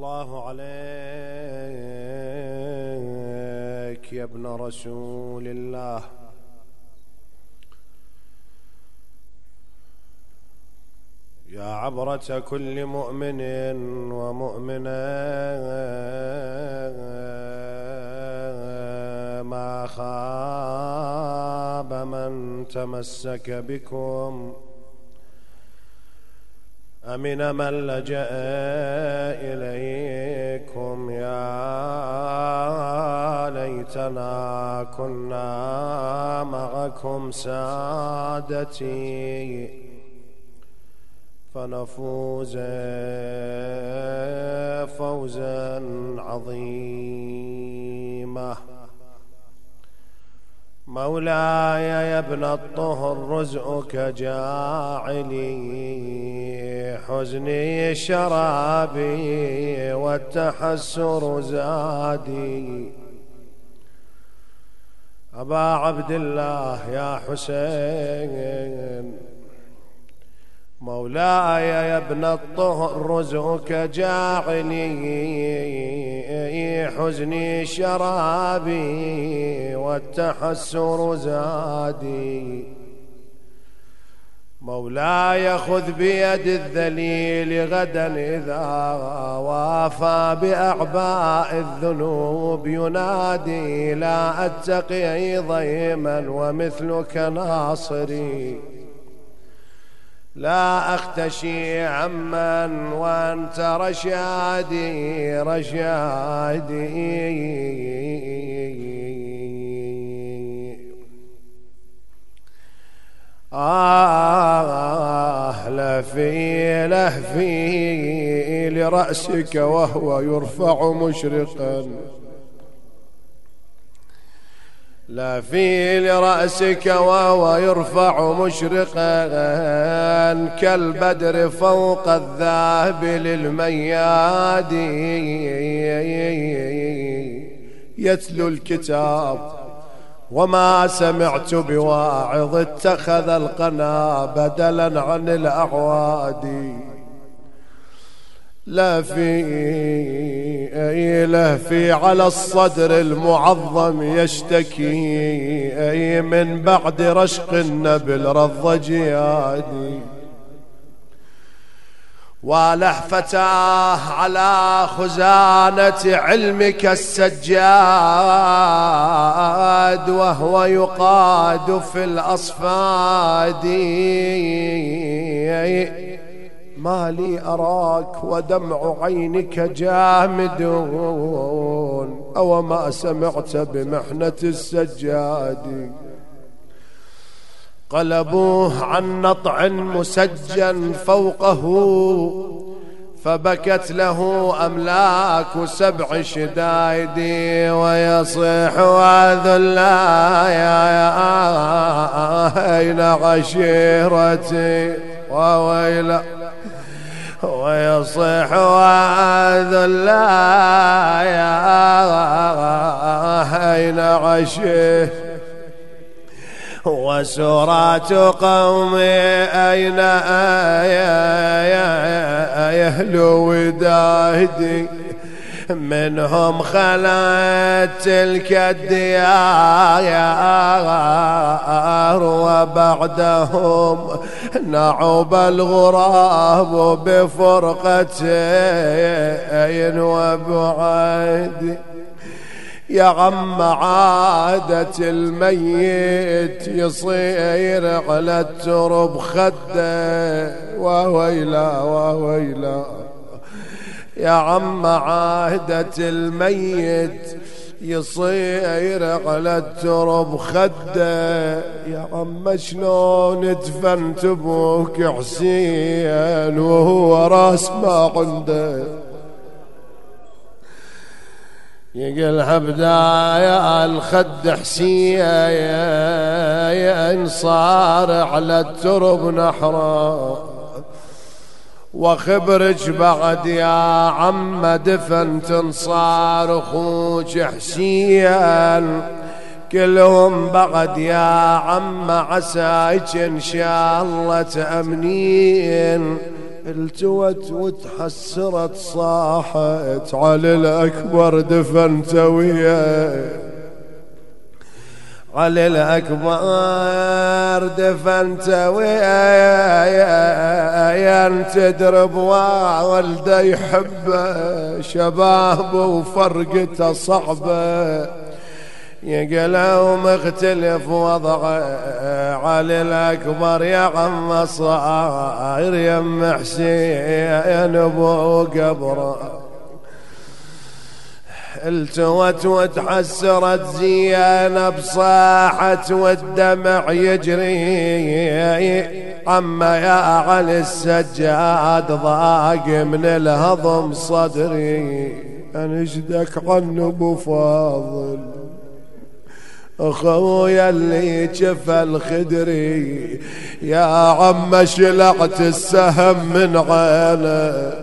الله عليك يا ابن رسول الله. يا عبرة كل مؤمن ومؤمنة ما خاب من تمسك بكم، أمن من لجأ إليكم. يا ليتنا كنا معكم سادتي فنفوز فوزا عظيما. مولاي يا ابن الطهر رزقك جاعلي، حزني شرابي والتحسر زادي. أبا عبد الله يا حسين، مولاي يا ابن الطهر رزقك جاعلي، حزني شرابي والتحسر زادي. مولاي خذ بيد الذليل غدا إذا وافى بأعباء الذنوب ينادي، لا أتقي ضيما ومثلك ناصري، لا أختشي عمن وأنت رشادي رشادي. لهفي لهفي لرأسك وهو يرفع مشرقا، لهفي لرأسك وهو يرفع مشرقا كالبدر فوق الذهب للمياد. يتلو الكتاب وما سمعت بواعظ، اتخذ القنا بدلا عن الأعواد. لهفي على الصدر المعظم يشتكي، من بعد رشق النبل رض جيادي. ولهفتاه على خزانة علمك السجاد، وهو يقاد في الأصفاد. ما لي أراك ودمع عينك جامد، أو ما سمعت بمحنة السجاد. قلبوه عن نطع مسجن فوقه، فبكت له أملاك 7 شدايد. ويصيح وذلا يا أين عشيرتي وويلا، ويصيح وذلا يا أين عشيرتي وسرات قومي أين يهلو وداهدي. منهم خلت تلك الديار، وبعدهم نعوب الغراب بفرقتين وبعد. يا عم عادة الميت يصير على الترب خده، وويلا وويلا. يا عم عادة الميت يصير على الترب خده. يا عم شلون دفنت ابوك حسين وهو راس ما عنده؟ يقلها بداية الخد حسين صار على الترب نحرا. وخبرك بعد يا عم دفن تنصار اخوك حسين، كلهم بعد يا عم عساك ان شاء الله تأمنين. التوت وتحسرت صاحت علي الأكبر دفنت وياه، علي الأكبر دفنت وياه، تدرب والده يحبه شباب وفرقته صعبة، يقلوا مختلف وضعه علي الأكبر يا عم صاير يم حسين ابو قبره. التوت وتحسرت زينب صاحت والدمع يجري، عما يا علي السجاد ضاق من الهضم صدري، انشدك عن ابو فاضل اخويا اللي جفى الخدري، يا عم شلعت السهم من عينه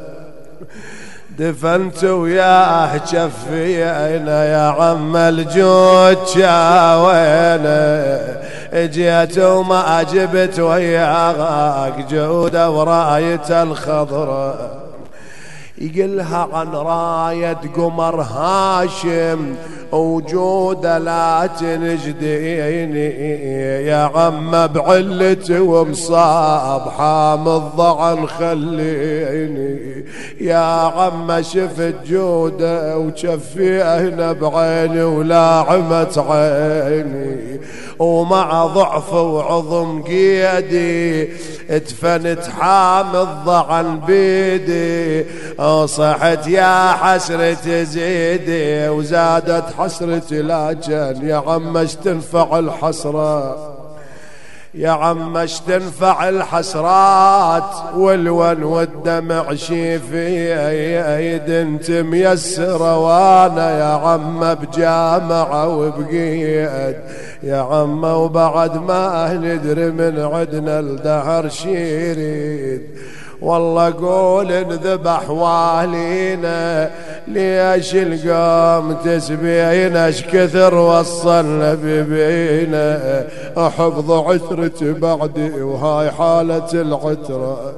دفنت وياه جفينا، يا عم الجود شاوينا، اجيت وما جبت وياك جودة وراية الخضراء، يقلها عن راية قمر هاشم وجودة لا تنجديني، يا عم بعلتي ومصاب حامل ضعن خليني، يا عم شفت جودة وشفي هنا بعيني ولاعمت عيني، ومع ضعف وعظم قيدي ادفنت حامل ضعن بيدي، صحت يا حسرة زيدي وزادت حسرتي لكن يا عم اش تنفع الحسرة، يا عم اش تنفع الحسرات والون والدمع شيفي ايد انت ميسرة، وانا يا عم بجامعة وبقيد، يا عم وبعد ما ندري من عدنا الدهر شيريد، والله قول انذبح والينا ليش القوم تسبينا، اش كثر وصلنا ببينا حفظ عثرتي بعدي وهاي حالة العترة.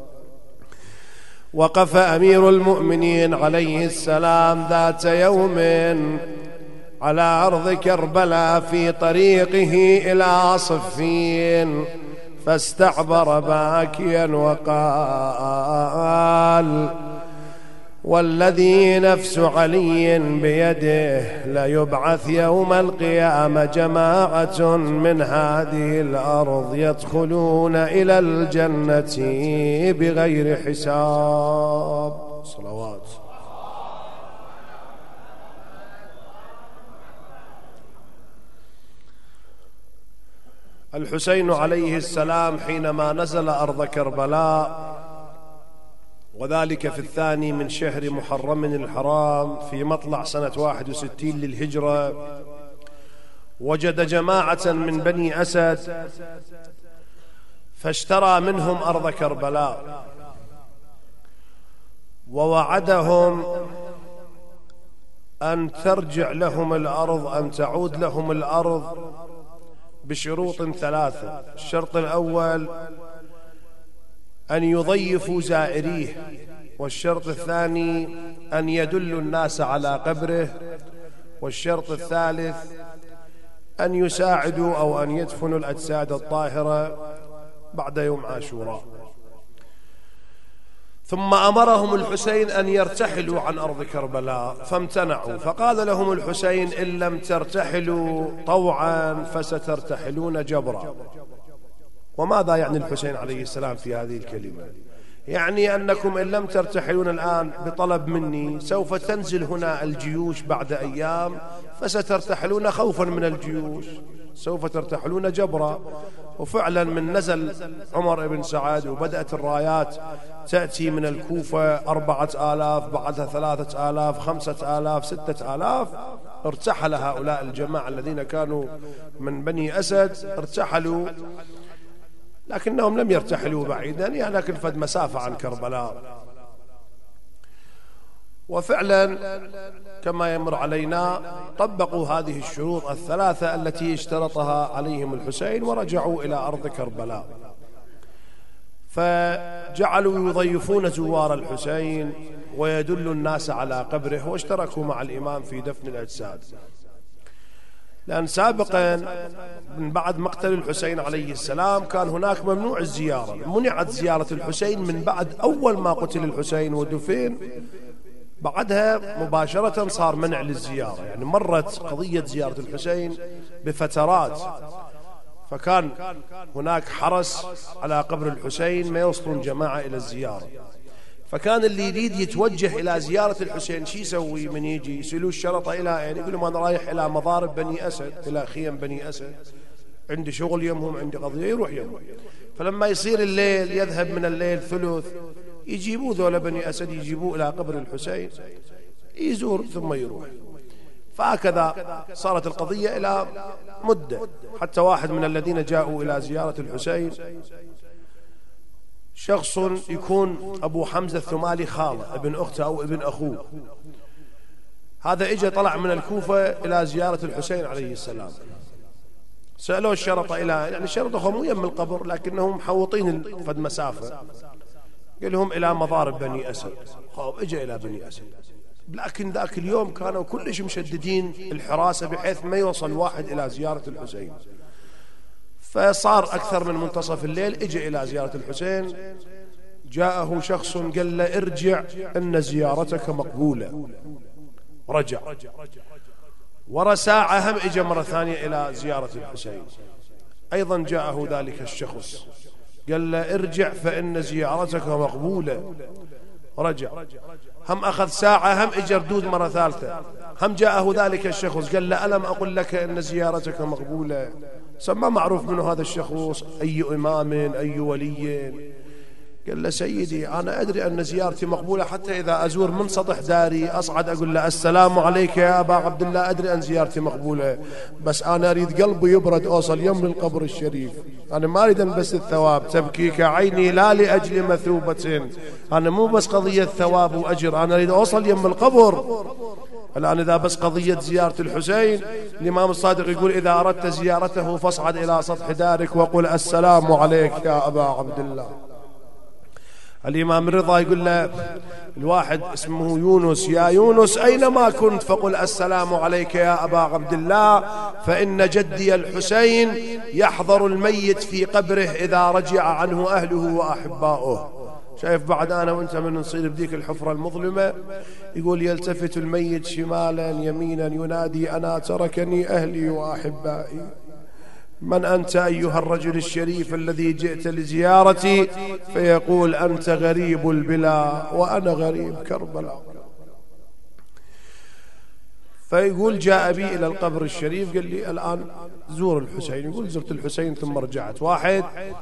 وقف أمير المؤمنين عليه السلام ذات يوم على أرض كربلاء في طريقه إلى صفين، فاستعبر باكيا وقال والذي نفس علي بيده ليبعث يوم القيامة جماعة من هذه الأرض يدخلون إلى الجنة بغير حساب. صلوات. الحسين عليه السلام حينما نزل أرض كربلاء، وذلك في 2 من شهر محرم الحرام في مطلع سنة 61 للهجرة، وجد جماعة من بني أسد فاشترى منهم أرض كربلاء، ووعدهم أن ترجع لهم الأرض، أن تعود لهم الأرض بشروط 3. الشرط الأول أن يضيفوا زائريه، والشرط الثاني أن يدلوا الناس على قبره، والشرط الثالث أن يساعدوا أو أن يدفنوا الأجساد الطاهرة بعد يوم عاشوراء. ثم أمرهم الحسين أن يرتحلوا عن أرض كربلاء فامتنعوا، فقال لهم الحسين إن لم ترتحلوا طوعا فسترتحلون جبرا. وماذا يعني الحسين عليه السلام في هذه الكلمة؟ يعني أنكم إن لم ترتحلون الآن بطلب مني سوف تنزل هنا الجيوش بعد أيام فسترتحلون خوفا من الجيوش، سوف ترتحلون جبرا. وفعلا من نزل عمر بن سعد وبدأت الرايات تأتي من الكوفة 4000 بعدها 3000 5000 6000، ارتحل هؤلاء الجماعة الذين كانوا من بني أسد، ارتحلوا لكنهم لم يرتحلوا بعيدا، يعني لكن فد مسافة عن كربلاء. وفعلا كما يمر علينا طبقوا هذه الشروط 3 التي اشترطها عليهم الحسين ورجعوا إلى أرض كربلاء. فجعلوا يضيفون زوار الحسين ويدل الناس على قبره، واشتركوا مع الإمام في دفن الأجساد. لأن سابقا من بعد مقتل الحسين عليه السلام كان هناك ممنوع الزيارة، منعت زيارة الحسين من بعد أول ما قتل الحسين ودفن، بعدها مباشرة صار منع للزيارة. يعني مرت قضية زيارة الحسين بفترات، فكان هناك حرس على قبر الحسين ما يوصلون جماعة إلى الزيارة. فكان اللي يريد يتوجه إلى زيارة الحسين شي يسوي؟ من يجي يسألوا الشرطة إلى أين؟ يقول لهم أنا رايح إلى مضارب بني أسد، إلى خيم بني أسد، عندي شغل يمهم، عندي قضية، يروح يمهم. فلما يصير الليل يذهب من الليل ثلث، يجيبوا ذولا بني أسد يجيبوه إلى قبر الحسين يزور ثم يروح. فهكذا صارت القضية إلى مدة، حتى واحد من الذين جاءوا إلى زيارة الحسين شخص يكون أبو حمزة الثمالي خاله، ابن أخته أو ابن أخوه، هذا إجا طلع من الكوفة إلى زيارة الحسين عليه السلام. سألوه الشرطة إلى، يعني الشرطة هم مو يم القبر لكنهم محوطين فد مسافة، قال لهم إلى مضارب بني أسد. إجا إلى بني أسد، لكن ذاك اليوم كانوا كلش مشددين الحراسة بحيث ما يوصل واحد إلى زيارة الحسين. فصار أكثر من منتصف الليل، اجى إلى زيارة الحسين، جاءه شخص قال له ارجع إن زيارتك مقبولة. رجع، ورا ساعة هم اجى مرة ثانية إلى زيارة الحسين، أيضا جاءه ذلك الشخص قال له ارجع فإن زيارتك مقبولة. رجع، هم أخذ ساعة، هم اجى ردود مرة ثالثة، هم جاءه ذلك الشخص قال له ألم أقول لك إن زيارتك مقبولة؟ سمى معروف منه هذا الشخص، أي إمام أي ولي؟ قال له سيدي أنا أدري أن زيارتي مقبولة، حتى إذا أزور من سطح داري أصعد أقول له السلام عليك يا أبا عبد الله، أدري أن زيارتي مقبولة، بس أنا أريد قلبي يبرد أوصل يم للقبر الشريف، أنا ما أريد بس الثواب، تبكيك عيني لا لأجل مثوبة، أنا مو بس قضية ثواب وأجر، أنا أريد أوصل يم القبر. الآن إذا بس قضية زيارة الحسين، الإمام الصادق يقول إذا أردت زيارته فاصعد إلى سطح دارك وقل السلام عليك يا أبا عبد الله. الإمام الرضا يقول له الواحد اسمه يونس، يا يونس أينما كنت فقل السلام عليك يا أبا عبد الله، فإن جدي الحسين يحضر الميت في قبره إذا رجع عنه أهله وأحباؤه. شايف بعد أنا وأنت من نصير بديك الحفرة المظلمة، يقول يلتفت الميت شمالا يمينا ينادي أنا تركني أهلي وأحبائي، من أنت أيها الرجل الشريف الذي جئت لزيارتي؟ فيقول أنت غريب البلا وأنا غريب كربلاء. فيقول جاء بي إلى القبر الشريف، قال لي الآن زور الحسين. يقول زرت الحسين ثم رجعت. واحد،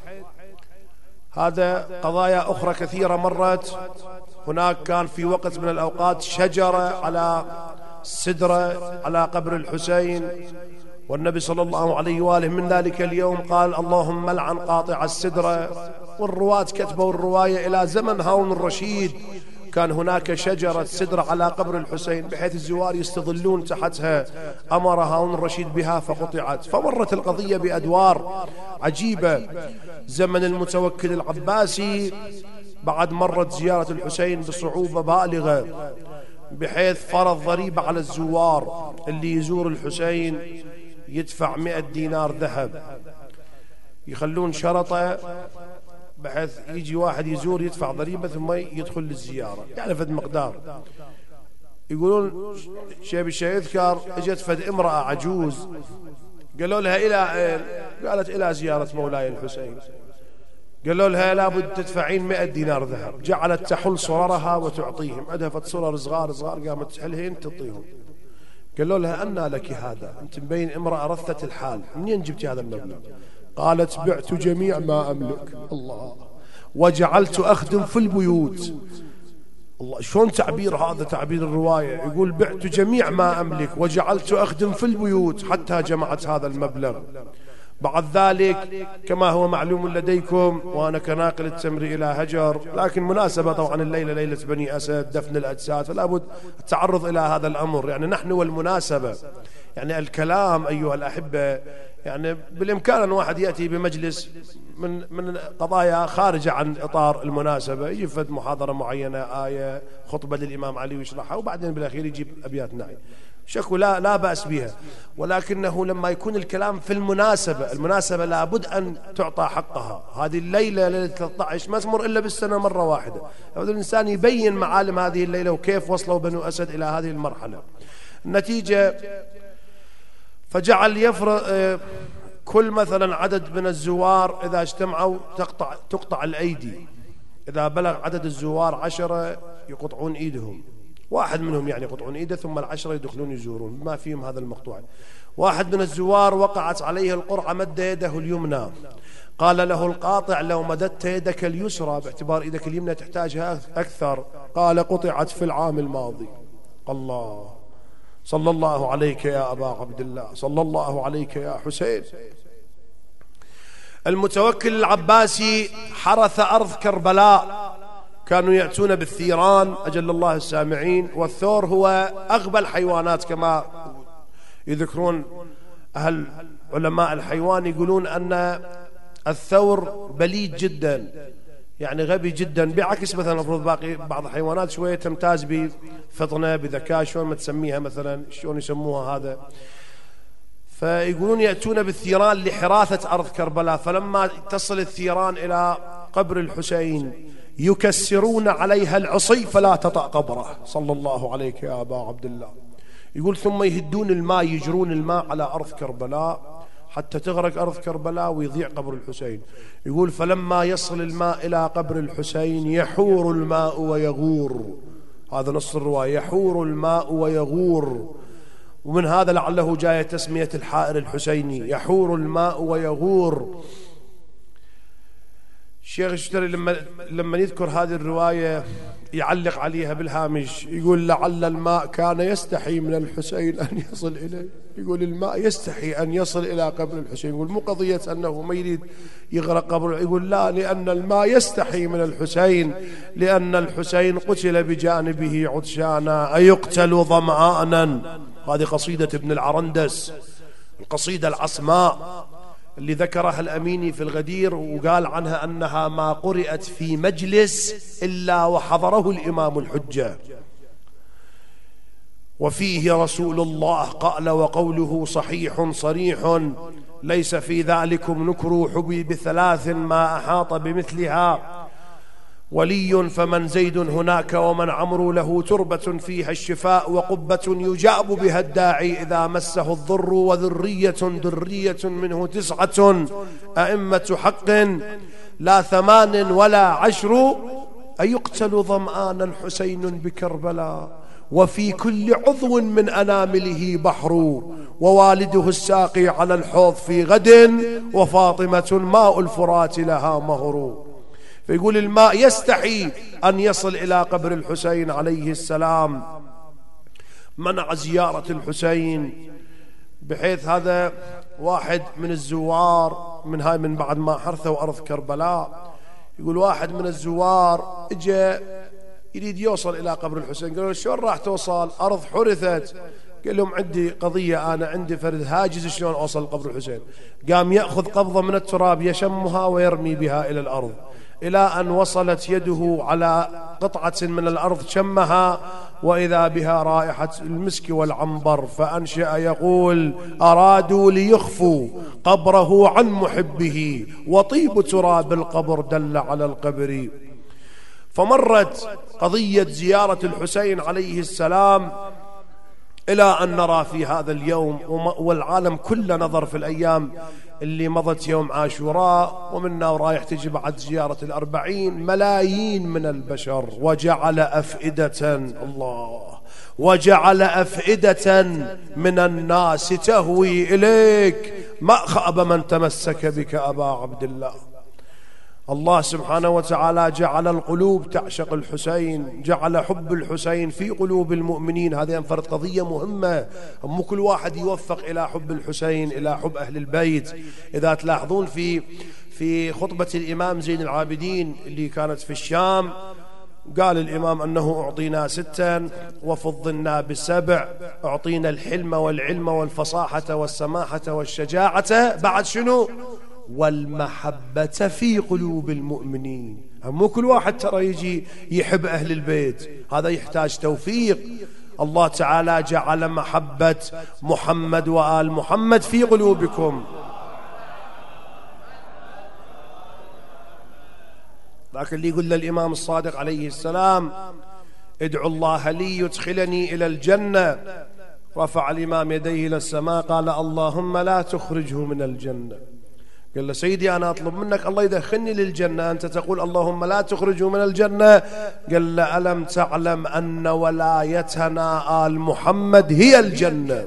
هذا قضايا أخرى كثيرة مرت. هناك كان في وقت من الأوقات شجرة على سدرة على قبر الحسين، والنبي صلى الله عليه وآله من ذلك اليوم قال اللهم لعن قاطع السدرة. والرواة كتبوا الرواية إلى زمن هارون الرشيد كان هناك شجرة سدرة على قبر الحسين بحيث الزوار يستظلون تحتها، أمر هارون الرشيد بها فقطعت. فمرت القضية بأدوار عجيبة. زمن المتوكل العباسي بعد مرت زيارة الحسين بصعوبة بالغة، بحيث فرض ضريبة على الزوار، اللي يزور الحسين يدفع 100 دينار ذهب، يخلون شرطة بحيث يجي واحد يزور يدفع ضريبة ثم يدخل للزيارة، يعني فد مقدار. يقولون شيء بالشيء يذكر، اجت فد امرأة عجوز قالوا لها إلى أين؟ قالت إلى زيارة مولاي الحسين. قالوا لها لابد تدفعين 100 دينار ذهب. جعلت تحل صررها وتعطيهم، عندها فد صرر صغار صغار قامت تحلهن تعطيهم. قالوا لها أنى لك هذا؟ أنت مبين امرأة رثت الحال، منين جبتي هذا المبلغ؟ قالت بعت جميع ما أملك. الله. وجعلت أخدم في البيوت. الله، شلون تعبير هذا؟ تعبير الرواية يقول بعت جميع ما أملك وجعلت أخدم في البيوت حتى جمعت هذا المبلغ. بعد ذلك كما هو معلوم لديكم وأنا كناقل التمر إلى هجر، لكن مناسبة طبعا الليلة ليلة بني أسد دفن الأجساد، فلا بد التعرض إلى هذا الأمر، يعني نحن والمناسبة، يعني الكلام أيها الأحبة يعني بالإمكان أن واحد يأتي بمجلس من قضايا خارجة عن إطار المناسبة، يفد محاضرة معينة، آية، خطبة للإمام علي ويشرحها، وبعدين بالأخير يجيب أبيات نعي، شكو لا بأس بها. ولكنه لما يكون الكلام في المناسبة لابد أن تعطى حقها. هذه الليلة ليلة 13 ما تمر إلا بالسنة مرة واحدة، لابد الإنسان يبين معالم هذه الليلة وكيف وصلوا بنو أسد إلى هذه المرحلة. النتيجة فجعل يفرض كل مثلا عدد من الزوار إذا اجتمعوا تقطع الأيدي، إذا بلغ عدد الزوار 10 يقطعون إيدهم، واحد منهم يعني يقطعون إيده، ثم 10 يدخلون يزورون ما فيهم هذا المقطوع. واحد من الزوار وقعت عليه القرعة مد يده اليمنى، قال له القاطع لو مددت يدك اليسرى باعتبار إيدك اليمنى تحتاجها أكثر، قال قطعت في العام الماضي. الله، صلى الله عليك يا أبا عبد الله، صلى الله عليك يا حسين. المتوكل العباسي حرث أرض كربلاء، كانوا يأتون بالثيران أجل الله السامعين، والثور هو أغبى الحيوانات كما يذكرون أهل علماء الحيوان، يقولون أن الثور بليد جدا، يعني غبي جدا، بعكس مثلا المفروض باقي بعض الحيوانات شوية تمتاز بفطنة بذكاء، شلون ما تسميها مثلا، شلون يسموها هذا. فيقولون يأتون بالثيران لحراثة أرض كربلاء، فلما تصل الثيران إلى قبر الحسين يكسرون عليها العصي فلا تطأ قبره، صلى الله عليك يا أبا عبد الله. يقول ثم يهدون الماء، يجرون الماء على أرض كربلاء حتى تغرق أرض كربلاء ويضيع قبر الحسين. يقول فلما يصل الماء إلى قبر الحسين يحور الماء ويغور، هذا نص الرواية، يحور الماء ويغور، ومن هذا لعله جاية تسمية الحائر الحسيني، يحور الماء ويغور. الشيخ الشتري لما يذكر هذه الرواية يعلق عليها بالهامش، يقول لعل الماء كان يستحي من الحسين أن يصل إليه، يقول الماء يستحي أن يصل إلى قبر الحسين، يقول مو قضية أنه ما يريد يغرق قبر، يقول لا، لأن الماء يستحي من الحسين، لأن الحسين قتل بجانبه عطشانا أيقتل ظمآنا. هذه قصيدة ابن العرندس، القصيدة العصماء اللي ذكرها الأميني في الغدير، وقال عنها أنها ما قرأت في مجلس إلا وحضره الإمام الحجة. وفيه رسول الله قال وقوله صحيح صريح، ليس في ذلكم نكر حبي بثلاث ما أحاط بمثلها، ولي فمن زيد هناك ومن عمرو له تربة فيها الشفاء، وقبة يجاب بها الداعي إذا مسه الضر، وذرية منه 9 أئمة حق لا 8 ولا 10، أيقتل ظمآن الحسين بكربلاء، وفي كل عضو من أنامله بحر، ووالده الساقي على الحوض في غد، وفاطمة ماء الفرات لها مهر. فيقول الماء يستحي أن يصل إلى قبر الحسين عليه السلام، منع زيارة الحسين، بحيث هذا واحد من الزوار من بعد ما حرثوا أرض كربلاء، يقول واحد من الزوار اجى يريد يوصل إلى قبر الحسين، قالوا شلون راح توصل؟ أرض حرثت. قال لهم عندي قضية، أنا عندي فرد هاجز شلون أوصل قبر الحسين. قام يأخذ قبضة من التراب يشمها ويرمي بها إلى الأرض، إلى أن وصلت يده على قطعة من الأرض شمها، وإذا بها رائحة المسك والعنبر، فأنشأ يقول أرادوا ليخفوا قبره عن محبه، وطيب تراب القبر دل على القبر. فمرت قضية زيارة الحسين عليه السلام إلى أن نرى في هذا اليوم، والعالم كله نظر في الأيام اللي مضت يوم عاشوراء، ومنا ورايح تجي بعد زيارة 40 ملايين من البشر، وجعل أفئدة من الناس تهوي إليك، ما خاب من تمسك بك أبا عبد الله. الله سبحانه وتعالى جعل القلوب تعشق الحسين، جعل حب الحسين في قلوب المؤمنين. هذه انفرد قضية مهمة، مو كل واحد يوفق إلى حب الحسين، إلى حب أهل البيت. إذا تلاحظون في خطبة الإمام زين العابدين اللي كانت في الشام، قال الإمام أنه أعطينا 6 وفضلنا ب7، أعطينا الحلم والعلم والفصاحة والسماحة والشجاعة، بعد شنو؟ والمحبة في قلوب المؤمنين. مو كل واحد ترى يجي يحب أهل البيت، هذا يحتاج توفيق. الله تعالى جعل محبة محمد وآل محمد في قلوبكم. لكن اللي يقول للإمام الصادق عليه السلام ادعو الله لي يدخلني إلى الجنة، رفع الإمام يديه إلى السماء قال اللهم لا تخرجه من الجنة. قال له سيدي أنا أطلب منك الله يدخلني للجنة، أنت تقول اللهم لا تخرجه من الجنة. قال له ألم تعلم أن ولايتنا آل محمد هي الجنة؟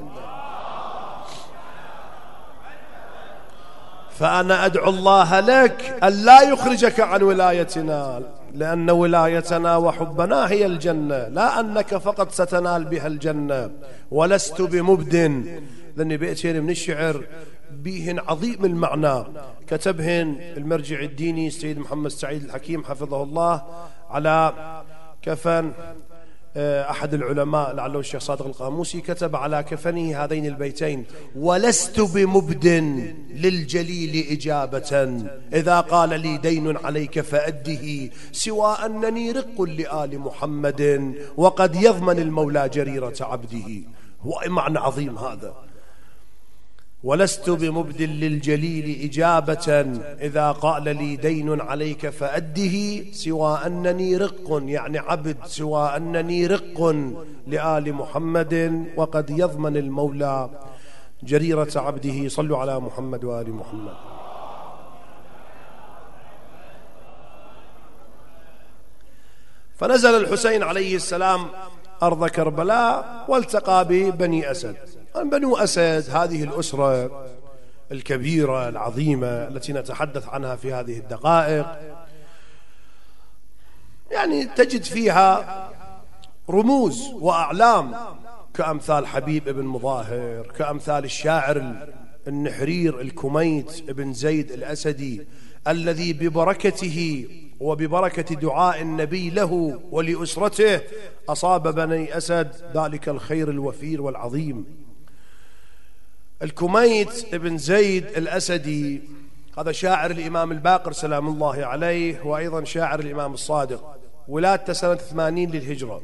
فأنا أدعو الله لك أن لا يخرجك عن ولايتنا، لأن ولايتنا وحبنا هي الجنة، لا أنك فقط ستنال بها الجنة. ولست بمبد، لأن بيتين من الشعر بيهن عظيم المعنى، كتبهن المرجع الديني السيد محمد سعيد الحكيم حفظه الله على كفن أحد العلماء لعله الشيخ صادق القاموسي، كتب على كفنه هذين البيتين: ولست بمبد للجليل إجابة، إذا قال لي دين عليك فأده، سوى أنني رق لآل محمد وقد يضمن المولى جريرة عبده. هو معنى عظيم هذا، ولست بمبد للجليل إجابة، إذا قال لي دين عليك فأده، سوى أنني رق، يعني عبد، سوى أنني رق لآل محمد وقد يضمن المولى جريرة عبده. صلوا على محمد وآل محمد. فنزل الحسين عليه السلام أرض كربلاء والتقى ببني أسد. بنو أسد هذه الأسرة الكبيرة العظيمة التي نتحدث عنها في هذه الدقائق، يعني تجد فيها رموز وأعلام كأمثال حبيب ابن مظاهر، كأمثال الشاعر النحرير الكميت ابن زيد الأسدي، الذي ببركته وببركة دعاء النبي له ولأسرته أصاب بني أسد ذلك الخير الوفير والعظيم. الكميت ابن زيد الأسدي هذا شاعر الإمام الباقر سلام الله عليه، وأيضا شاعر الإمام الصادق، ولادته سنة 80 للهجرة.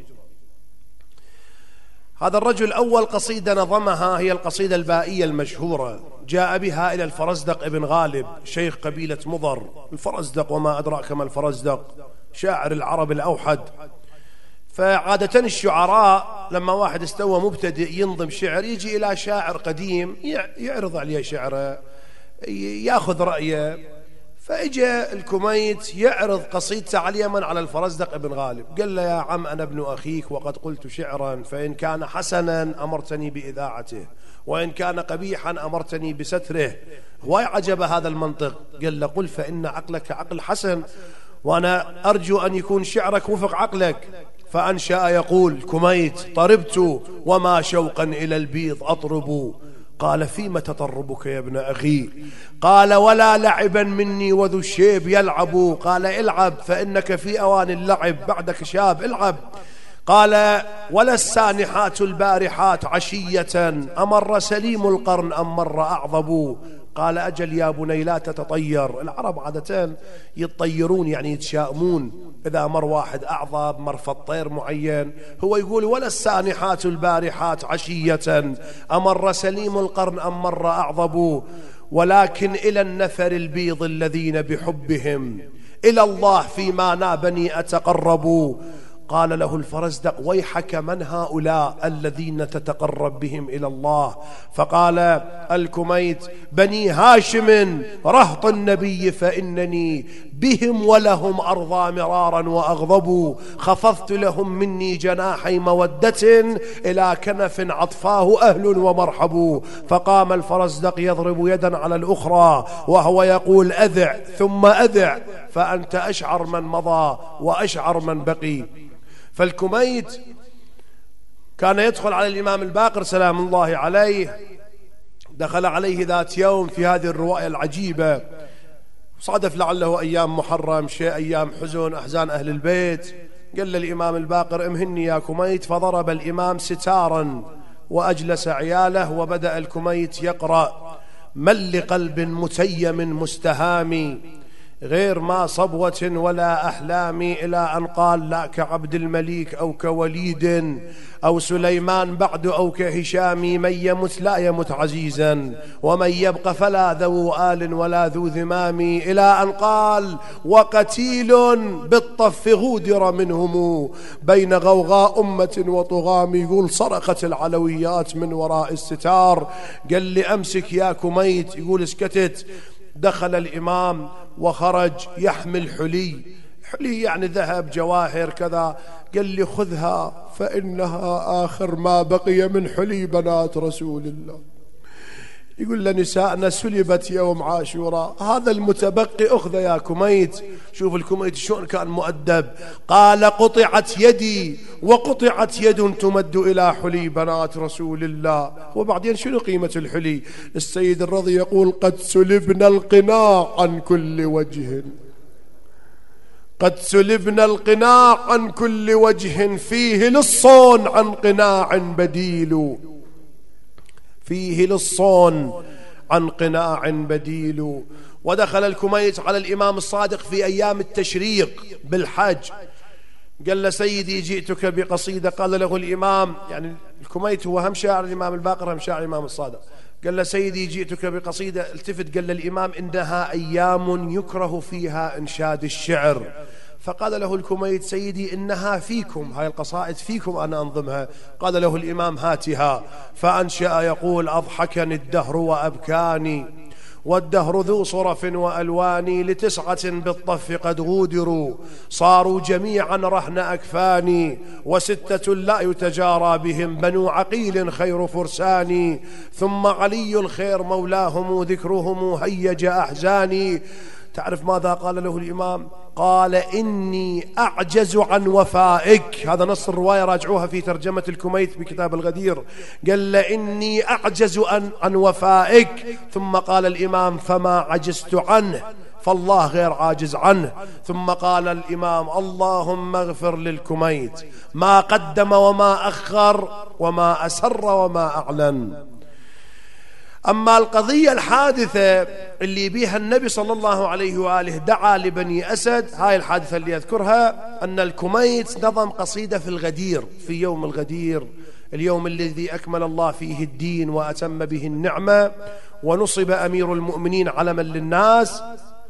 هذا الرجل أول قصيدة نظمها هي القصيدة البائية المشهورة، جاء بها إلى الفرزدق ابن غالب شيخ قبيلة مضر. الفرزدق وما أدراك ما الفرزدق، شاعر العرب الأوحد. فعادة الشعراء لما واحد استوى مبتدئ ينظم شعر يجي إلى شاعر قديم يعرض عليه شعره، يأخذ رأيه. فإجا الكميت يعرض قصيدته على اليمن على الفرزدق ابن غالب، قال له يا عم أنا ابن أخيك وقد قلت شعرا، فإن كان حسنا أمرتني بإذاعته، وإن كان قبيحا أمرتني بستره. وعجب هذا المنطق. قال له قل فإن عقلك عقل حسن، وأنا أرجو أن يكون شعرك وفق عقلك. فأنشأ يقول كميت: طربت وما شوقا إلى البيض أطرب. قال فيما تطربك يا ابن أخي؟ قال ولا لعبا مني وذو الشيب يلعب. قال العب فإنك في أوان اللعب، بعدك شاب العب. قال ولا السانحات البارحات عشية، أمر سليم القرن أم مر أعظب. قال أجل يا بني لا تتطير. العرب عادة يتطيرون يعني يتشائمون، إذا مر واحد أعظب مر فالطير معين. هو يقول ولا السانحات البارحات عشية، أمر سليم القرن أم مر أعظب. ولكن إلى النفر البيض الذين بحبهم إلى الله فيما نابني أتقرب. قال له الفرزدق ويحك من هؤلاء الذين تتقرب بهم إلى الله؟ فقال الكميت بني هاشم رهط النبي، فإنني بهم ولهم أرضى مرارا وأغضب. خفضت لهم مني جناحي مودة، إلى كنف عطفاه أهل ومرحب. فقام الفرزدق يضرب يدا على الأخرى وهو يقول أذع ثم أذع، فأنت أشعر من مضى وأشعر من بقي. فالكميت كان يدخل على الإمام الباقر سلام الله عليه، دخل عليه ذات يوم في هذه الرواية العجيبة، صادف لعله أيام محرم، شيء أيام حزن أحزان أهل البيت. قال للإمام الباقر امهني يا كميت، فضرب الإمام ستارا وأجلس عياله، وبدأ الكميت يقرأ: من لقلب متيم مستهام غير ما صبوة ولا أحلام، إلى أن قال: لا كعبد المليك أو كوليد أو سليمان بعد أو كهشام، من يمت لا يمت عزيزا ومن يبقى فلا ذو آل ولا ذو ذمام، إلى أن قال: وقتيل بالطف غودر منهم بين غوغاء أمة وطغام. يقول صرخت العلويات من وراء الستار. قال لي أمسك يا كميت، يقول اسكتت. دخل الإمام وخرج يحمل حلي يعني ذهب جواهر كذا. قال لي خذها فإنها آخر ما بقي من حلي بنات رسول الله. يقول لنسائنا سلبت يوم عاشوراء، هذا المتبقي أخذ يا كميت. شوف الكميت شلون كان مؤدب. قال: قطعت يدي وقطعت يد تمد إلى حلي بنات رسول الله. وبعدين شنو قيمة الحلي؟ السيد الرضي يقول: قد سلبنا القناع عن كل وجه، قد سلبنا القناع عن كل وجه، فيه للصون عن قناع بديل، فيه للصون عن قناع بديل. ودخل الكميت على الإمام الصادق في أيام التشريق بالحج. قال له: سيدي جئتك بقصيدة. قال له الإمام، يعني الكميت هو هم شاعر الإمام الباقر هم شاعر الإمام الصادق. قال له: سيدي جئتك بقصيدة. التفت قال للإمام: إنها أيام يكره فيها إنشاد الشعر. فقال له الكميت: سيدي إنها فيكم، هاي القصائد فيكم أنا أنظمها. قال له الإمام: هاتها. فأنشأ يقول: أضحكني الدهر وأبكاني، والدهر ذو صرف وألوان، لتسعة بالطف قد غودروا، صاروا جميعا رهن أكفاني، وستة لا يتجارى بهم، بنو عقيل خير فرساني، ثم علي الخير مولاهم، ذكرهم هيج أحزاني. تعرف ماذا قال له الإمام؟ قال: إني أعجز عن وفائك. هذا نص الرواية، راجعوها في ترجمة الكميت بكتاب الغدير. قال له: إني أعجز عن وفائك. ثم قال الإمام: فما عجزت عنه، فالله غير عاجز عنه. ثم قال الإمام: اللهم اغفر للكميت ما قدم وما أخر وما أسر وما أعلن. أما القضية الحادثة اللي بيها النبي صلى الله عليه وآله دعا لبني أسد، هاي الحادثة اللي أذكرها، أن الكميت نظم قصيدة في الغدير، في يوم الغدير، اليوم الذي أكمل الله فيه الدين وأتم به النعمة ونصب أمير المؤمنين علما للناس.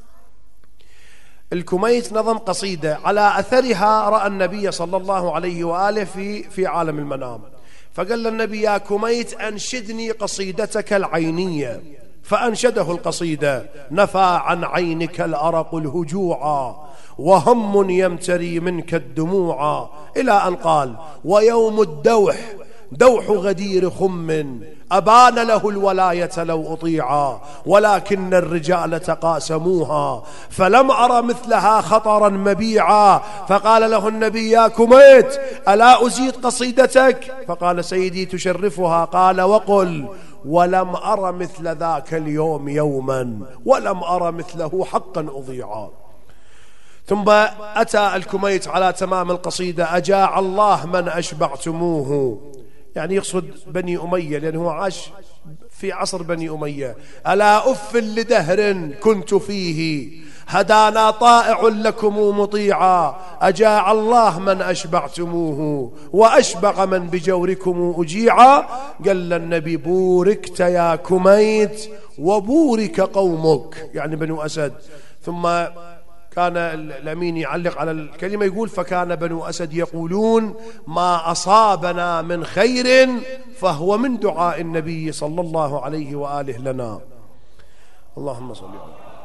الكميت نظم قصيدة على أثرها رأى النبي صلى الله عليه وآله في عالم المنام. فقال للنبي: يا كميت أنشدني قصيدتك العينية. فأنشده القصيدة: نفى عن عينك الأرق الهجوعا، وهم يمتري منك الدموعا، إلى أن قال: ويوم الدوح دوح غدير خم، أبان له الولاية لو أطيعا، ولكن الرجال تقاسموها، فلم أرى مثلها خطرا مبيعا. فقال له النبي: يا كميت ألا أزيد قصيدتك؟ فقال: سيدي تشرفها. قال: وقل: ولم أرى مثل ذاك اليوم يوما، ولم أرى مثله حقا أضيعا. ثم أتى الكميت على تمام القصيدة: أجاع الله من أشبعتموه، يعني يقصد بني أمية لأنه عاش في عصر بني أمية. ألا أف لدهر كنت فيه، هدانا طائع لكم مطيعا، أجاع الله من أشبعتموه، وأشبع من بجوركم أجيعا. قال النبي: بوركت يا كميت وبورك قومك، يعني بنو أسد. ثم كان الأمين يعلق على الكلمة يقول: فكان بنو أسد يقولون: ما أصابنا من خير فهو من دعاء النبي صلى الله عليه وآله لنا. اللهم صل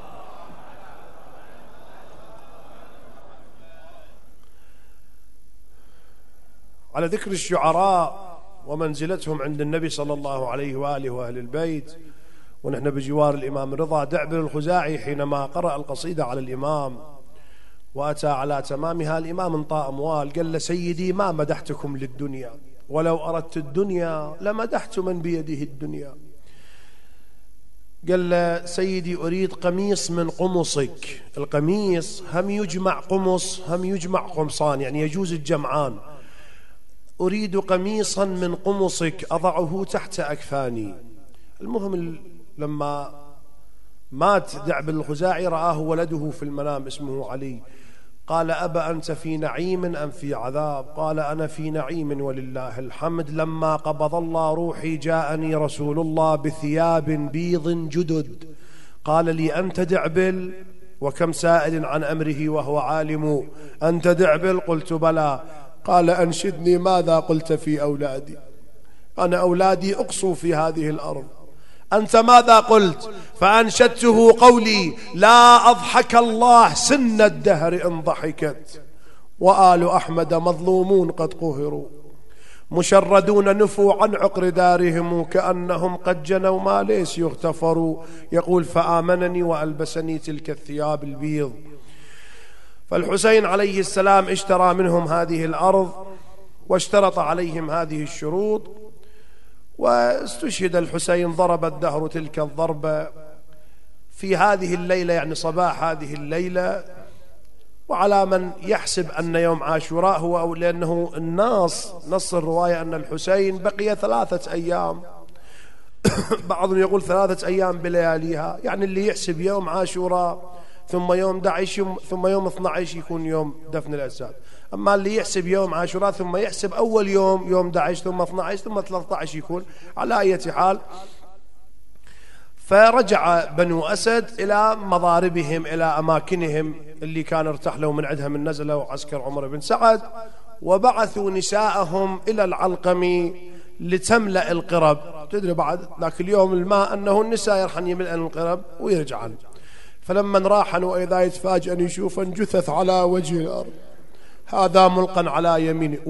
على ذكر الشعراء ومنزلتهم عند النبي صلى الله عليه وآله وأهل البيت، ونحن بجوار الإمام الرضا. دعبر الخزاعي حينما قرأ القصيدة على الإمام وأتى على تمامها، الإمام انطى أموال. قال له: سيدي ما مدحتكم للدنيا، ولو أردت الدنيا لمدحت من بيده الدنيا. قال له سيدي أريد قميص من قمصك. القميص هم يجمع قمص هم يجمع قمصان، يعني يجوز الجمعان. أريد قميصا من قمصك أضعه تحت أكفاني. المهم لما مات دعبل الخزاعي رآه ولده في المنام اسمه علي، قال أبا أنت في نعيم أم في عذاب؟ قال أنا في نعيم ولله الحمد. لما قبض الله روحي جاءني رسول الله بثياب بيض جدد، قال لي أنت دعبل؟ وكم سائل عن أمره وهو عالم. أنت دعبل؟ قلت بلى. قال أنشدني ماذا قلت في أولادي؟ أنا أولادي أقصوا في هذه الأرض، أنت ماذا قلت؟ فأنشدته قولي لا أضحك الله سن الدهر إن ضحكت، وآل أحمد مظلومون قد قهروا، مشردون نفوا عن عقر دارهم، كأنهم قد جنوا ما ليس يغتفروا. يقول فآمنني وألبسني تلك الثياب البيض. فالحسين عليه السلام اشترى منهم هذه الأرض واشترط عليهم هذه الشروط، واستشهد الحسين. ضرب الدهر تلك الضربة في هذه الليلة، يعني صباح هذه الليلة. وعلى من يحسب أن يوم عاشوراء هو، لأنه نص الرواية أن الحسين بقي 3 أيام بعضهم يقول 3 أيام بلياليها، يعني اللي يحسب يوم عاشوراء ثم يوم 11 ثم يوم 12 يكون يوم دفن الأجساد. أما اللي يحسب يوم عاشوراء ثم يحسب أول يوم 11 ثم 12 ثم 13 يكون. على أي حال، فرجع بنو أسد إلى مضاربهم، إلى أماكنهم اللي كان ارتحلوا من عندها من نزلوا عسكر عمر بن سعد، وبعثوا نساءهم إلى العلقم لتملأ القرب. تدري بعد ذاك اليوم الماء أنه النساء يرحن يملأن القرب ويرجعن. فلما راحن وإذا يتفاجأ أن يشوفن جثث على وجه الأرض، هذا ملقا على يمينه.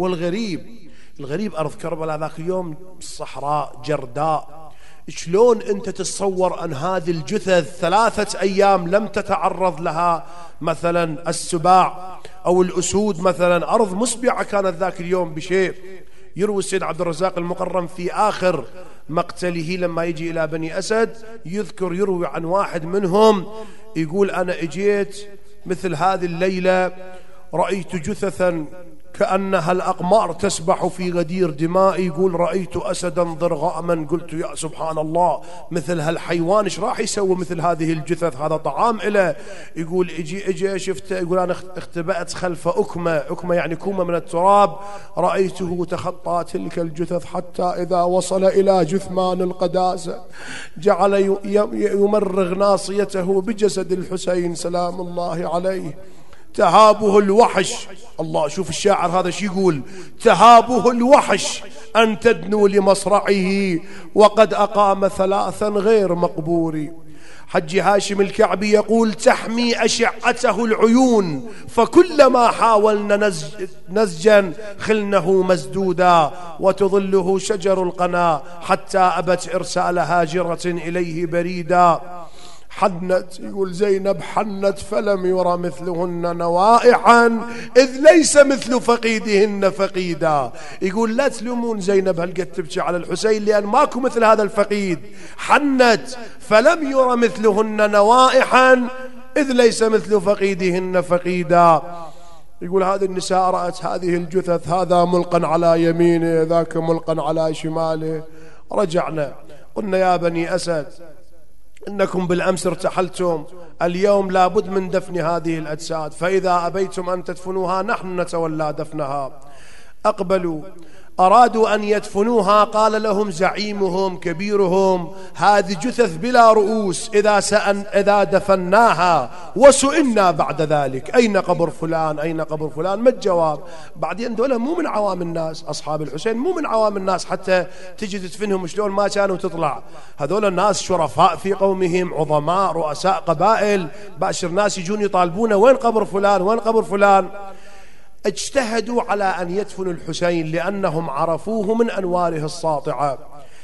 والغريب أرض كربلاء ذاك اليوم الصحراء جرداء. شلون أنت تتصور أن هذه الجثث 3 أيام لم تتعرض لها مثلا السباع أو الأسود مثلا؟ أرض مسبعة كانت ذاك اليوم بشيء. يروي السيد عبد الرزاق المقرم في آخر مقتله لما يجي إلى بني أسد يروي عن واحد منهم يقول أنا اجيت مثل هذه الليلة رأيت جثثا كأنها الأقمار تسبح في غدير دماء. يقول رأيت أسدا ضرغاما، قلت يا سبحان الله، مثل هالحيوان ايش راح يسوي مثل هذه الجثث؟ هذا طعام له. يقول اجي شفت، يقول أنا اختبأت خلف أكمة يعني كومة من التراب، رأيته تخطى تلك الجثث حتى إذا وصل إلى جثمان القداسة جعل يمرغ ناصيته بجسد الحسين سلام الله عليه. تهابه الوحش. الله، شوف الشاعر هذا شو يقول: تهابه الوحش أن تدنو لمصرعه وقد أقام 3 غير مقبور. حج هاشم الكعبي يقول: تحمي أشعته العيون فكلما حاولنا نزجا خلنه مسدودا، وتظله شجر القنا حتى أبت إرسال هاجرة إليه بريدا. حنت، يقول زينب حنت فلم يرى مثلهن نوائحا إذ ليس مثل فقيدهن فقيدا. يقول لا تلومون زينب هل قد تبكي على الحسين لأن ماكو مثل هذا الفقيد. حنت فلم يرى مثلهن نوائحا إذ ليس مثل فقيدهن فقيدا. يقول هذه النساء رأت هذه الجثث، هذا ملقا على يمينه ذاك ملقا على شماله. رجعنا قلنا يا بني أسد إنكم بالأمس ارتحلتم، اليوم لابد من دفن هذه الأجساد، فإذا أبيتم أن تدفنوها نحن نتولى دفنها. أقبلوا أرادوا أن يدفنوها، قال لهم زعيمهم كبيرهم: هذه جثث بلا رؤوس، إذا دفناها وسئلنا بعد ذلك أين قبر فلان أين قبر فلان ما الجواب؟ بعدين دولة مو من عوام الناس، أصحاب الحسين مو من عوام الناس حتى تجي تدفنهم شلون ما كانوا تطلع. هذول الناس شرفاء في قومهم، عظماء رؤساء قبائل، باشر ناس يجون يطالبون وين قبر فلان وين قبر فلان. اجتهدوا على أن يدفنوا الحسين لأنهم عرفوه من أنواره الساطعة.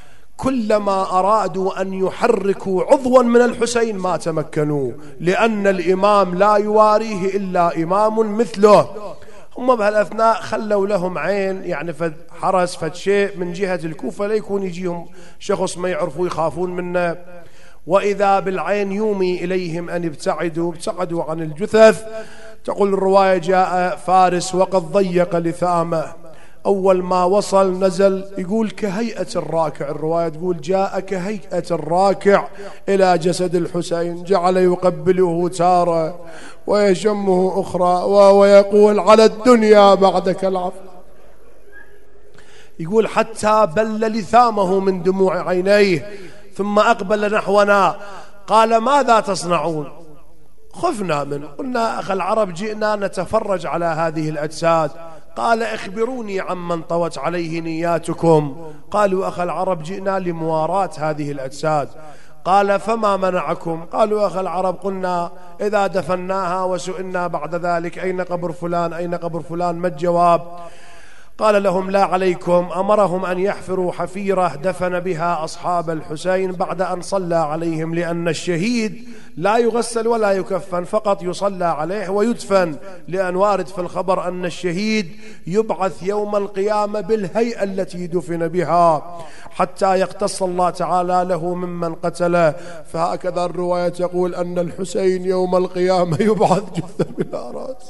كلما أرادوا أن يحركوا عضوا من الحسين ما تمكنوا، لأن الإمام لا يواريه إلا إمام مثله. هم بهالأثناء خلوا لهم عين، يعني فد حرس فد شيء من جهة الكوفة ليكون يجيهم شخص ما يعرفوا يخافون منه. وإذا بالعين يومي إليهم أن ابتعدوا عن الجثث. تقول الرواية جاء فارس وقد ضيق لثامه، أول ما وصل نزل يقول كهيئة الراكع، الرواية تقول جاء كهيئة الراكع إلى جسد الحسين، جعل يقبله تارة ويشمه أخرى ويقول على الدنيا بعدك العفو. يقول حتى بل لثامه من دموع عينيه، ثم أقبل نحونا قال ماذا تصنعون؟ خفنا منه، قلنا أخ العرب جئنا نتفرج على هذه الأجساد. قال اخبروني عمن طوت عليه نياتكم. قالوا أخ العرب جئنا لمواراة هذه الأجساد. قال فما منعكم؟ قالوا أخ العرب قلنا إذا دفناها وسئلنا بعد ذلك أين قبر فلان أين قبر فلان ما الجواب؟ قال لهم لا عليكم، أمرهم أن يحفروا حفيرة دفن بها أصحاب الحسين بعد أن صلى عليهم، لأن الشهيد لا يغسل ولا يكفن، فقط يصلى عليه ويدفن، لأن وارد في الخبر أن الشهيد يبعث يوم القيامة بالهيئة التي دفن بها حتى يقتص الله تعالى له ممن قتله. فهكذا الرواية تقول أن الحسين يوم القيامة يبعث جثة بلا رأس.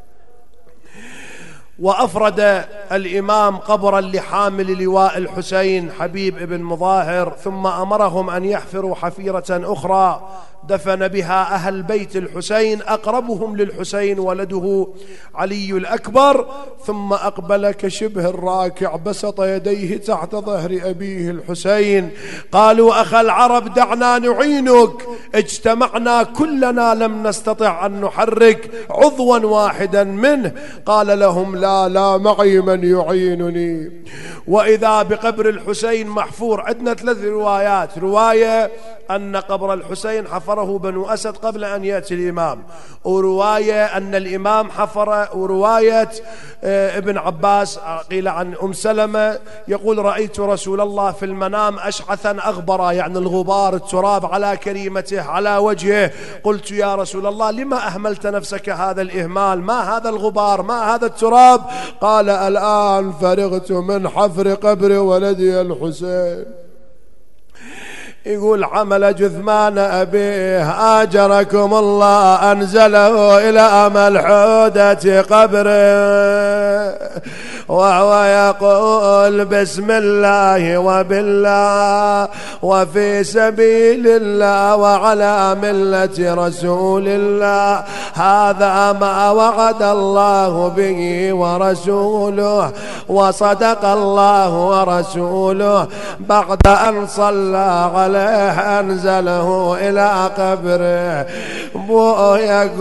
وأفرد الإمام قبرا لحامل لواء الحسين حبيب بن مظاهر، ثم أمرهم أن يحفروا حفيرة أخرى دفن بها أهل بيت الحسين أقربهم للحسين ولده علي الأكبر، ثم أقبل كشبه الراكع بسط يديه تحت ظهر أبيه الحسين. قالوا أخ العرب دعنا نعينك، اجتمعنا كلنا لم نستطع أن نحرك عضوا واحدا منه. قال لهم لا معي من يعينني. وإذا بقبر الحسين محفور. عندنا 3 روايات، رواية أن قبر الحسين حفره بنو أسد قبل أن يأتي الإمام، ورواية أن الإمام حفر، ورواية ابن عباس قيل عن أم سلمة يقول رأيت رسول الله في المنام أشعثا أغبرا، يعني الغبار التراب على كريمته على وجهه. قلت يا رسول الله لما أهملت نفسك هذا الإهمال؟ ما هذا الغبار؟ ما هذا التراب؟ قال الآن فرغت من حفر قبر ولدي الحسين. يقول عمل جثمان أبيه آجركم الله أنزله إلى ملحودة قبره، وهو يقول بسم الله وبالله وفي سبيل الله وعلى ملة رسول الله، هذا ما وعد الله به ورسوله وصدق الله ورسوله. بعد أن صلى عليه أنزله إلى قبره. بو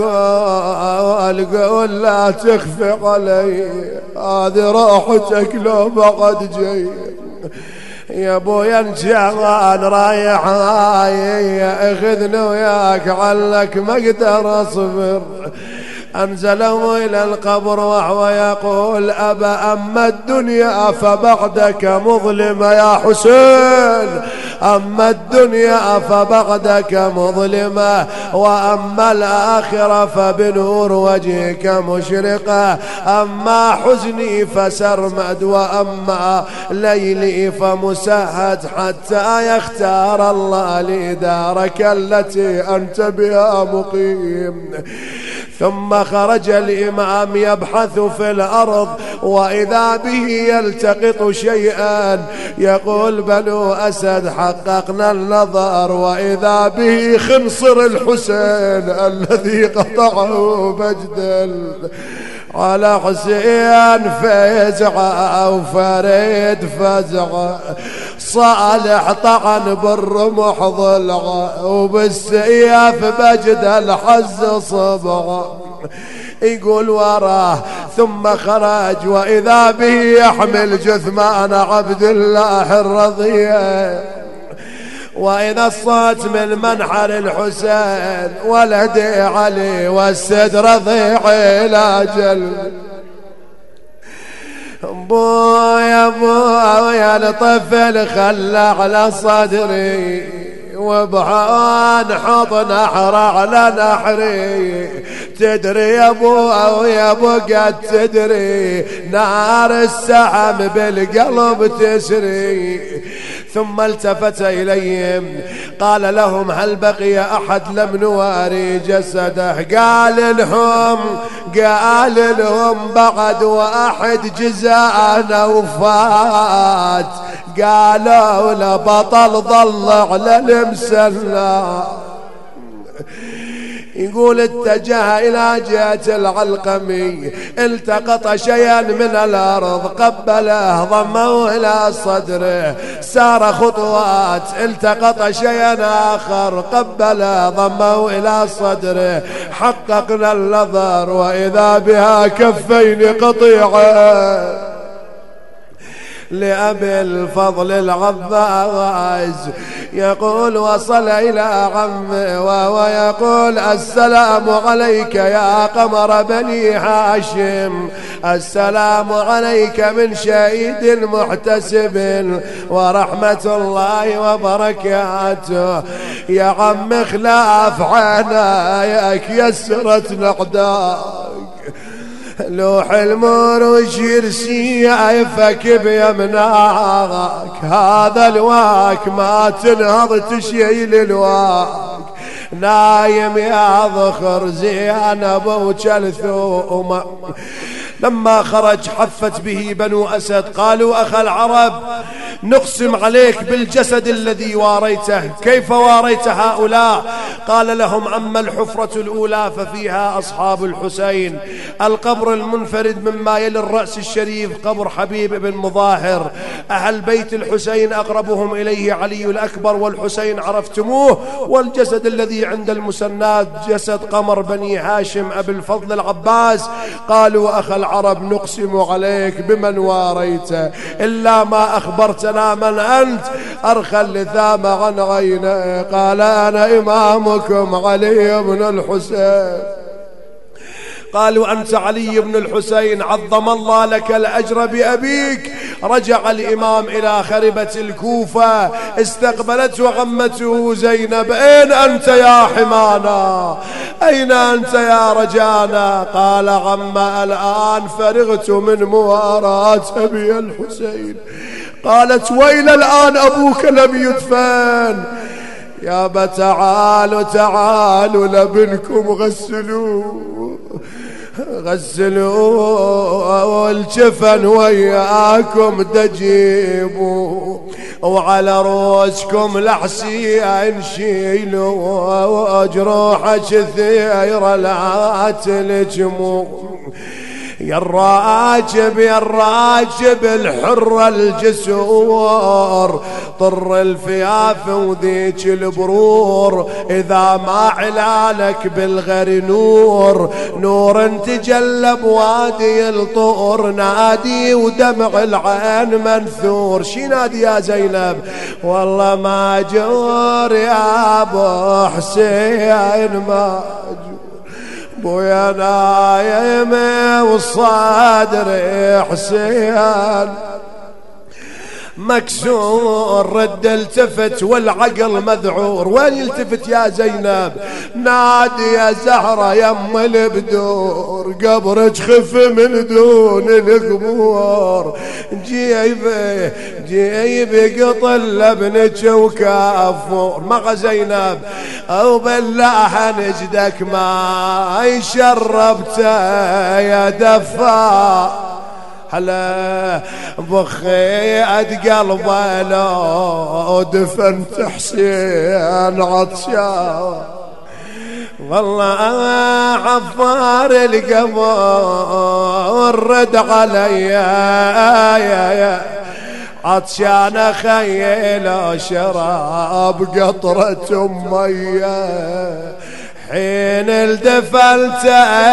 يقول لا تخفي علي، هذه راحتك لو بعد جاي يا ابويا انشغال رايح هاي، اخذني وياك علك ما اقدر اصبر. أنزله إلى القبر وهو يقول أبا أما الدنيا فبعدك مظلمة يا حسين، أما الدنيا فبعدك مظلمة، وأما الآخرة فبنور وجهك مشرقة، أما حزني فسرمد وأما ليلي فمسهد، حتى يختار الله لي دارك التي أنت بها مقيم. ثم خرج الإمام يبحث في الأرض، وإذا به يلتقط شيئا، يقول بنو أسد حققنا النظر، وإذا به خنصر الحسين الذي قطعه بجدل على حسين فيزعة وفريد فزعة، صالح طعن بالرمح ضلعة، وبالسياف بجدل حز صبعة. يقول وراه ثم خرج، وإذا به يحمل جثمان عبد الله الرضيع، وإذا الصوت من منحر الحسين ولدي علي والسد رضيعي لا جل. بويا بويا الطفل خلى على صدري، وبعان حط نحر على نحري، تدري يا ابو يا ابو قد تدري، نار السحم بالقلب تسري، ثم التفت إليهم قال لهم هل بقي أحد لم نواري جسده؟ قال لهم بعد واحد جزاءنا وفات. قالوا لبطل ضل على المسلى. يقول اتجه إلى جهة العلقمي، التقط شيئا من الأرض قبله ضمه إلى صدره، سار خطوات التقط شيئا آخر قبله ضمه إلى صدره، حققنا النظر وإذا بها كفين قطيعة لأبي الفضل العباس. يقول وصل إلى عمه وهو يقول السلام عليك يا قمر بني هاشم، السلام عليك من شهيد محتسب ورحمة الله وبركاته. يا عم خلاف عنايك يسرت نعداك، لوح المروج يرسيفك بيمناك، هذا الواك ما تنهض تشيل الواك، نايم يا ذخر زينب وكلثوم. لما خرج حفت به بنو أسد قالوا أخا العرب نقسم عليك بالجسد الذي واريته، كيف واريت هؤلاء؟ قال لهم أما الحفرة الأولى ففيها أصحاب الحسين، القبر المنفرد مما يلي الرأس الشريف قبر حبيب بن مظاهر، أهل بيت الحسين أقربهم إليه علي الأكبر والحسين عرفتموه، والجسد الذي عند المسنات جسد قمر بني هاشم أبي الفضل العباس. قالوا أخا العرب نقسم عليك بمن واريت إلا ما أخبرتنا من أنت، أرخى اللثام عن عينه. قال أنا إمامكم علي بن الحسين. قالوا أنت علي بن الحسين عظم الله لك الأجر بأبيك. رجع الإمام إلى خربة الكوفة، استقبلته عمته زينب أين أنت يا حمانا؟ أين أنت يا رجانا؟ قال عما الآن فرغت من مواراة أبي الحسين. قالت وإلى الآن أبوك لم يدفن؟ يابا تعالوا لابنكم غسلوا الجفن وياكم دجيبوا، وعلى روسكم لحسين شيلوا، جروح كثيرة لا تلجموا. يا الراجب الحر الجسور، طر الفياف وذيك البرور، إذا ما علالك بالغر نور تجلب وادي الطور، نادي ودمع العين منثور. شي نادي يا زينب؟ والله ماجور يا ابو حسين ماجور، بويا نايم والصادر حسين مكسور. رد التفت والعقل مذعور، وين يلتفت يا زينب؟ نادي يا زهرة يم البدور، قبرك خف من دون القبور، جيبي قطل لابنك وكافور. مع زينب او بالله نجدك ما يشربته يا دفا، هلا بخيت قلبه لو دفنت حسين عطشان. والله عفار القبر رد علي عطشان خيل شراب قطرة مية، حين الدفلت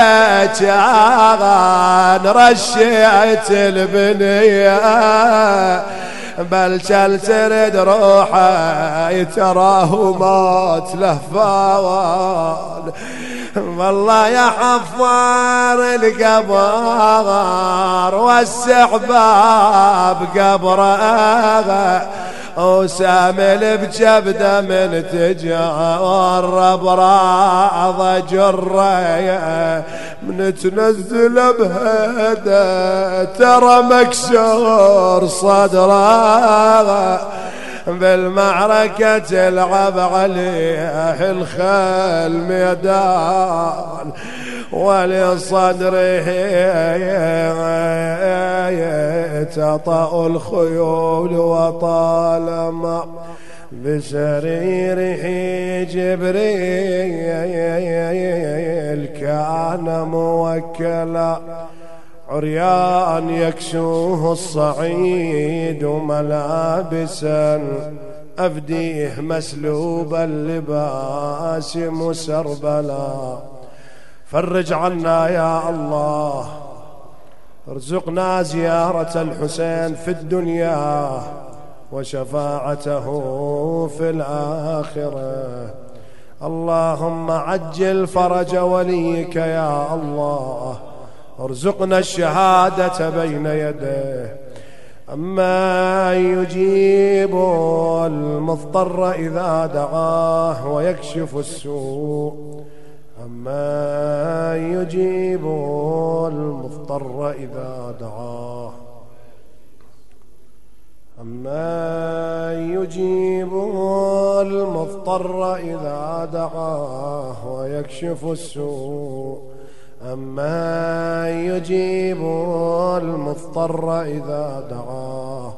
كان رشيت البنية، بل شل ترد روحه تراه مات له فوال. والله يا حفار القبر والسحباب قبره، وسامل بجبده من تجرب راض جرية، من تنزل بهده ترى مكسور صدره، بالمعركة العب عليه الخيل ميدان، ولصدره تطأ الخيول، وطالما بسريره جبريل كان موكلا، عريان يكسوه الصعيد ملابسا، أفديه مسلوب اللباس مسربلا. فرج عنا يا الله، ارزقنا زيارة الحسين في الدنيا وشفاعته في الآخرة. اللهم عجل فرج وليك يا الله، ارزقنا الشهادة بين يديه. أما يجيب المضطر إذا دعاه ويكشف السوء، أما يجيب المضطر إذا دعاه، أما يجيب المضطر إذا دعاه ويكشف السوء، أما يجيب المضطر إذا دعاه،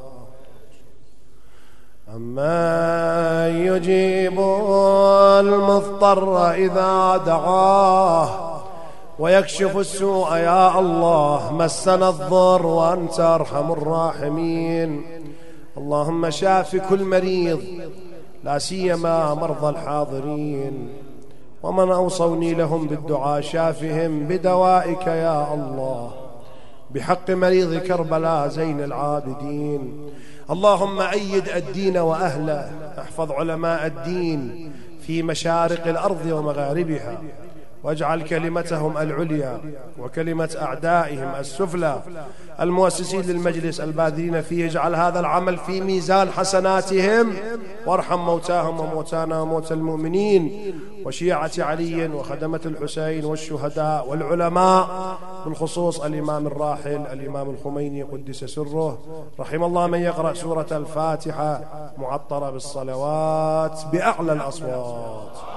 أما يجيب المضطر إذا دعاه ويكشف السوء. يا الله مسنا الضر وأنت أرحم الراحمين. اللهم شاف كل مريض، لا سيما مرضى الحاضرين، ومن أوصوني لهم بالدعاء شافهم بدوائك يا الله، بحق مريض كربلاء زين العابدين. اللهم أيد الدين وأهله، احفظ علماء الدين في مشارق الأرض ومغاربها، واجعل كلمتهم العليا وكلمة أعدائهم السفلى. المؤسسين للمجلس الباذلين فيه اجعل هذا العمل في ميزان حسناتهم، وارحم موتاهم وموتانا وموتى المؤمنين وشيعة علي وخدمة الحسين والشهداء والعلماء، بالخصوص الإمام الراحل الإمام الخميني قدس سره. رحم الله من يقرأ سورة الفاتحة معطرة بالصلوات بأعلى الأصوات.